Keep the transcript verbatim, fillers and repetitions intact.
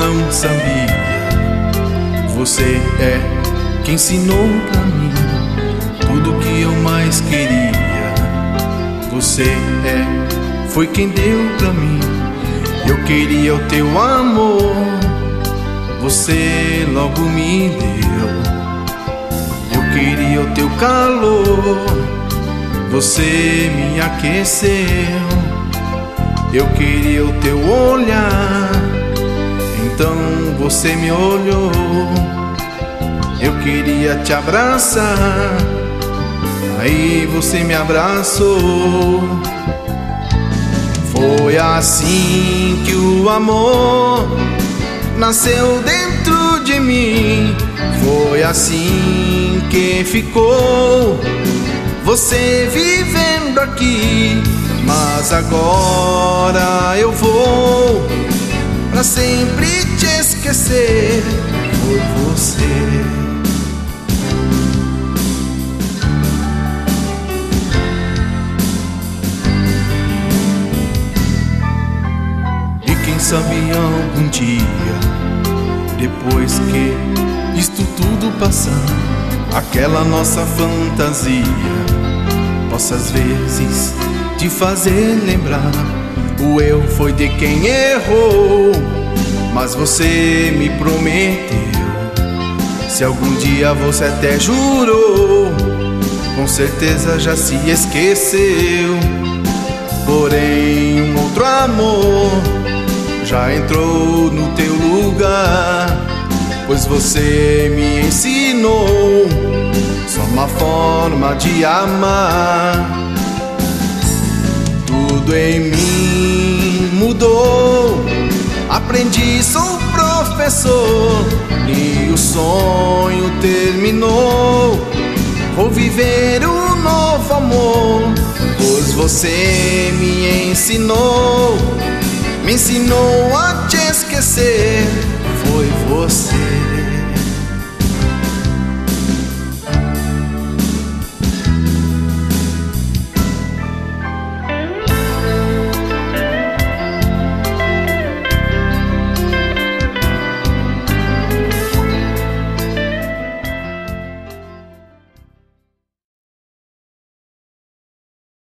não sabia. Você é quem ensinou pra mim tudo que eu mais queria. Você é, foi quem deu pra mim. Eu queria o teu amor, você logo me deu. Eu queria o teu calor, você me aqueceu. Eu queria o teu olhar, então você me olhou. Eu queria te abraçar, aí você me abraçou. Foi assim que o amor nasceu dentro de mim. Foi assim que ficou você vivendo aqui. Mas agora eu vou pra sempre te esquecer. Foi você. E quem sabe algum dia, depois que isto tudo passar, aquela nossa fantasia possa às vezes te fazer lembrar. O eu foi de quem errou, mas você me prometeu. Se algum dia você até jurou, com certeza já se esqueceu. Porém um outro amor já entrou no teu lugar, pois você me ensinou só uma forma de amar. Tudo em mim mudou, aprendi, sou professor, e o sonho terminou. Vou viver um novo amor, pois você me ensinou, me ensinou a te esquecer. Foi você.